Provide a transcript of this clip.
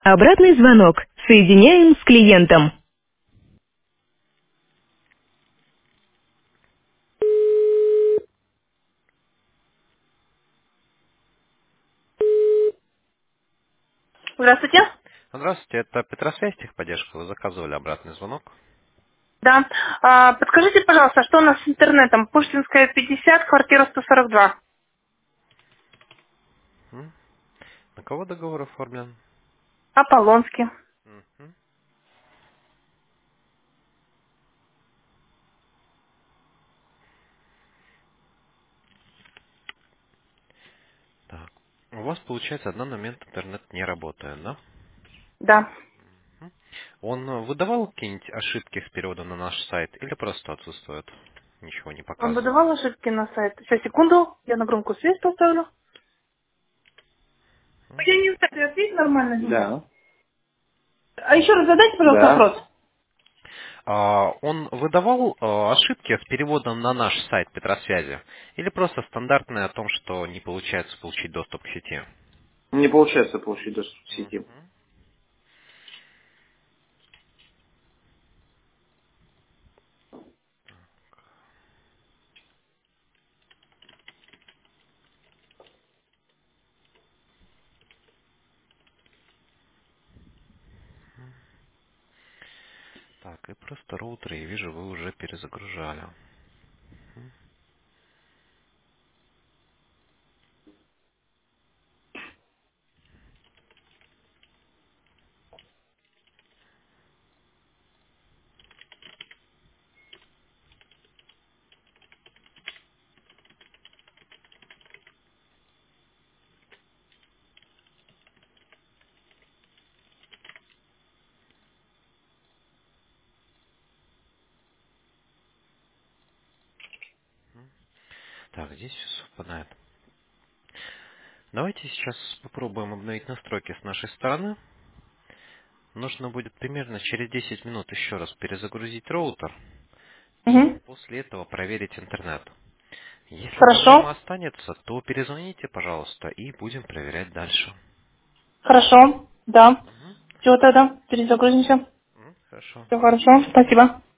Обратный звонок. Соединяем с клиентом. Здравствуйте. Здравствуйте, это Петросвязь техподдержка. Вы заказывали обратный звонок. Да. Подскажите, пожалуйста, что у нас с интернетом? Пушкинская, 50, квартира 142. М? На кого договор оформлен? Аполлонский. Мгм. Так. У вас, получается, в данный момент интернет не работает, да? Да. Мгм. Он выдавал какие-нибудь ошибки с перевода на наш сайт или просто отсутствует? Ничего не Он показывает. выдавал ошибки на сайт. Сейчас, секунду. Я на громкую связь поставлю. Я не знаю, ответить нормально? Да. А еще раз задайте, пожалуйста, Да. вопрос. Он выдавал ошибки с переводом на наш сайт Петросвязи или просто стандартные о том, что не получается получить доступ к сети? Не получается получить доступ к сети. Мгм. Так, и просто роутер, я вижу, вы уже перезагружали. Так, здесь все совпадает. Давайте сейчас попробуем обновить настройки с нашей стороны. Нужно будет примерно через 10 минут еще раз перезагрузить роутер и Угу. после этого проверить интернет. Если проблема Хорошо. останется, то перезвоните, пожалуйста, и будем проверять дальше. Хорошо. Да. Мгм. Все тогда. Перезагрузимся. Хорошо. Все хорошо. Спасибо.